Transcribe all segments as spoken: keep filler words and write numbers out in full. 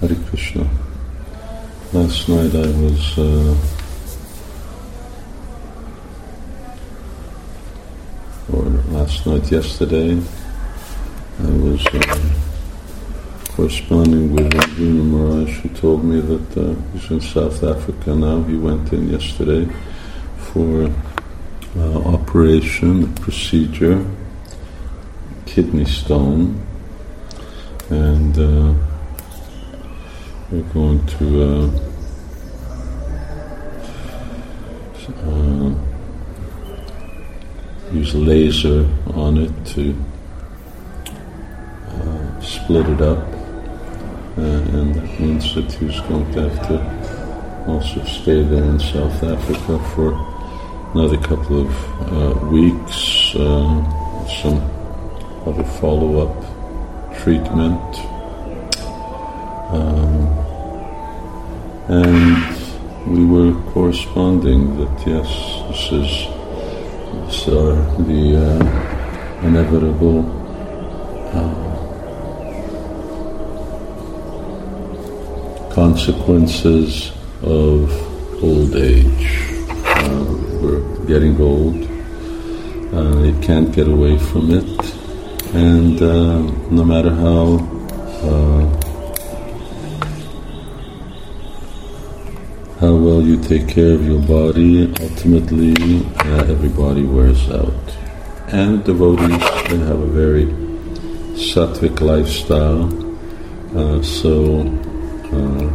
Hare Krishna. Last night I was uh, or last night, yesterday, I was uh, corresponding with Arjuna Maharaj, who told me that uh, he's in South Africa now. He went in yesterday for uh, operation, procedure, kidney stone, and uh, we're going to uh, uh, use a laser on it to uh, split it up, uh, and that means that he's going to have to also stay there in South Africa for another couple of uh, weeks, uh, some other follow-up treatment. Um, and we were corresponding that yes, this is these are the uh, inevitable uh, consequences of old age. Uh, we're getting old. Uh, you can't get away from it, and uh, no matter how uh, how well you take care of your body, ultimately uh, everybody wears out. And devotees, they have a very sattvic lifestyle, uh, so uh,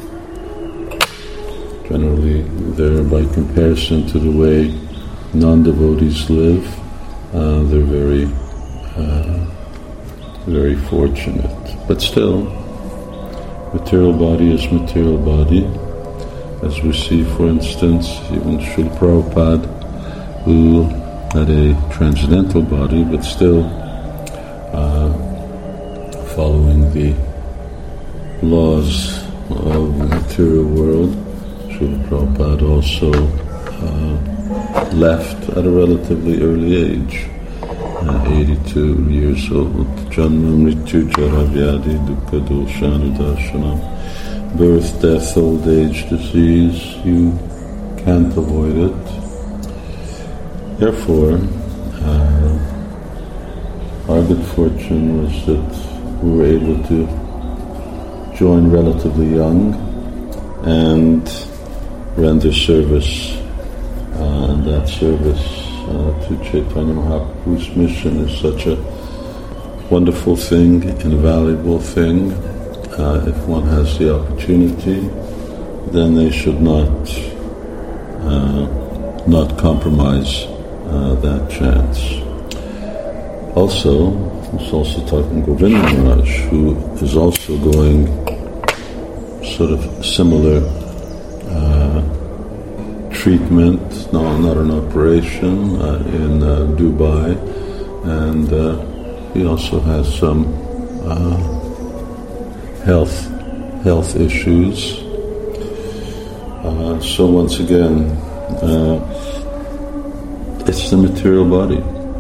generally they're, by comparison to the way non-devotees live, uh, they're very, uh, very fortunate. But still, material body is material body. As we see, for instance, even Srila Prabhupada, who had a transcendental body, but still uh, following the laws of the material world, Srila Prabhupada also uh, left at a relatively early age, uh, eighty-two years old. Janma mrityu jara vyadi dukkha doshanudarshanam. Birth, death, old age, disease, you can't avoid it. Therefore, uh, our good fortune was that we were able to join relatively young and render service. Uh, and that service uh, to Chaitanya Mahaprabhu's mission is such a wonderful thing, invaluable thing. Uh, if one has the opportunity, then they should not uh, not compromise uh, that chance. Also, I was also talking to Govinda Maharaj, who is also going sort of similar uh, treatment, no, not an operation, uh, in uh, Dubai, and uh, he also has some uh, health health issues. Uh, so once again, uh, it's the material body.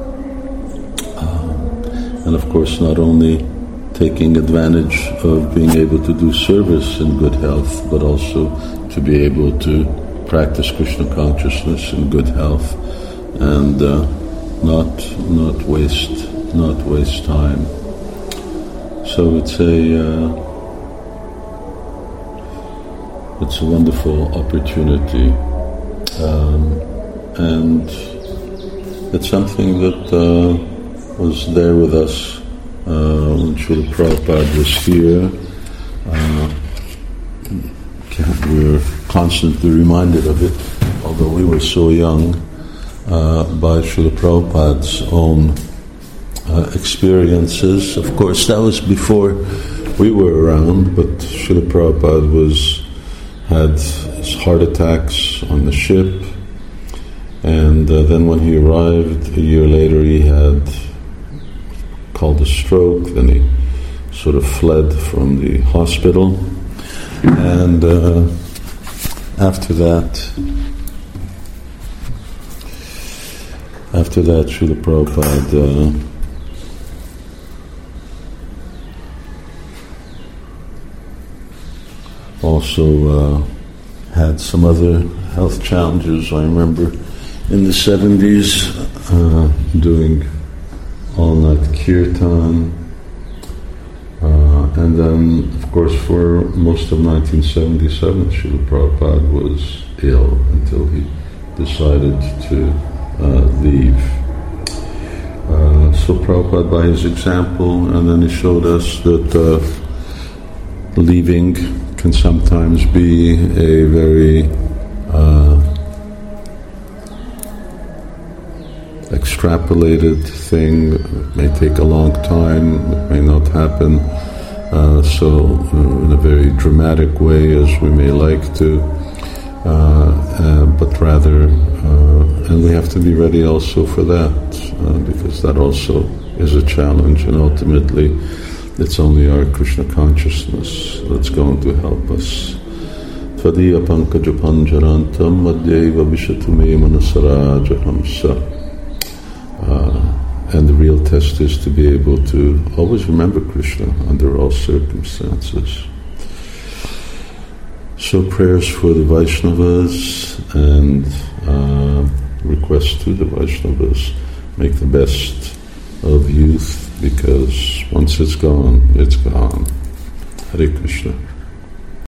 Uh, and of course, not only taking advantage of being able to do service in good health, but also to be able to practice Krishna consciousness in good health, and uh, not not waste not waste time. So it's a uh, It's a wonderful opportunity, um, and it's something that uh, was there with us uh, when Srila Prabhupada was here. Uh, we were constantly reminded of it, although we were so young, uh, by Srila Prabhupada's own uh, experiences. Of course, that was before we were around, but Srila Prabhupada was had his heart attacks on the ship, and uh, then when he arrived a year later, he had called a stroke. Then he sort of fled from the hospital, and uh, after that, after that, Srila Prabhupada uh, also uh, had some other health challenges. I remember in the seventies uh, doing all-night kirtan, uh, and then, of course, for most of nineteen seventy-seven, Srila Prabhupada was ill until he decided to uh, leave. Uh, so Prabhupada, by his example, and then he showed us that uh, leaving can sometimes be a very uh, extrapolated thing. It may take a long time, it may not happen uh, so uh, in a very dramatic way as we may like to, uh, uh, but rather, uh, and we have to be ready also for that, uh, because that also is a challenge, and ultimately it's only our Krishna consciousness that's going to help us. Tvadiya pankaja panjarantam madhyeva vishatume manasaraja hamsa. Uh, and the real test is to be able to always remember Krishna under all circumstances. So prayers for the Vaishnavas and uh, requests to the Vaishnavas, make the best of youth, because once it's gone, it's gone. Hare Krishna.